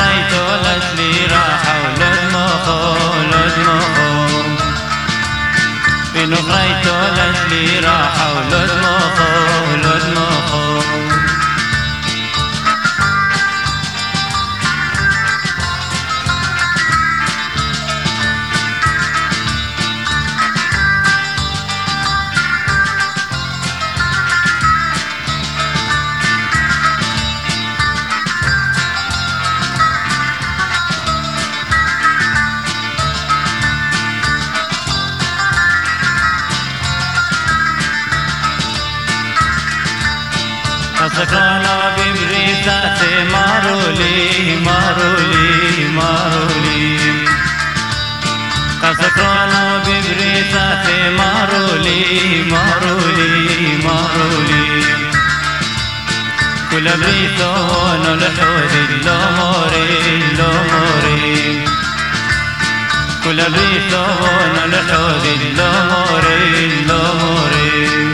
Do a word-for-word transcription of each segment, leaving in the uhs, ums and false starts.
نغريتو لسلي راحة ولد مخو ولد مخو في نغريتو لسلي راحة ولد مخو ولد مخو سکانا ببریتا سے مارولی مارولی مارولی سکانا ببریتا سے مارولی مارولی مارولی کل بریتو نلحوذ لو موري لو موري كل بریتو نلحوذ لو موري لو موري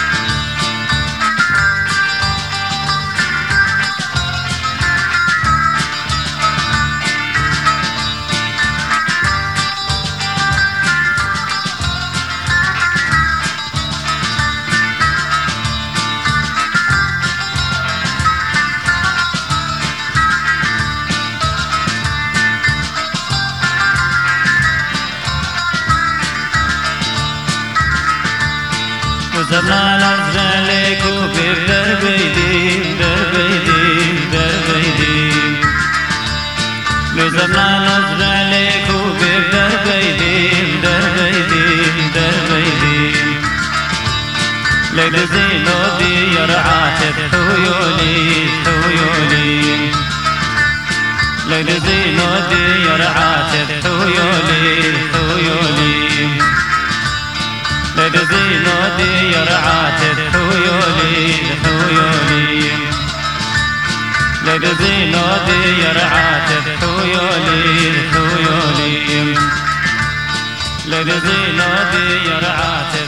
زمان أزرالك وبدر بيدي بدر بيدي بدر بيدي لو زمان أزرالك وبدر بيدي بدر بيدي بدر بيدي ليل زينو دي يرعاتب حيولي حيولي ليل زينو دي يرعاتب حيولي حيولي لدزينو دي يرعات الحيولي الحيولي لدزينو دي يرعات الحيولي الحيولي لدزينو دي يرعات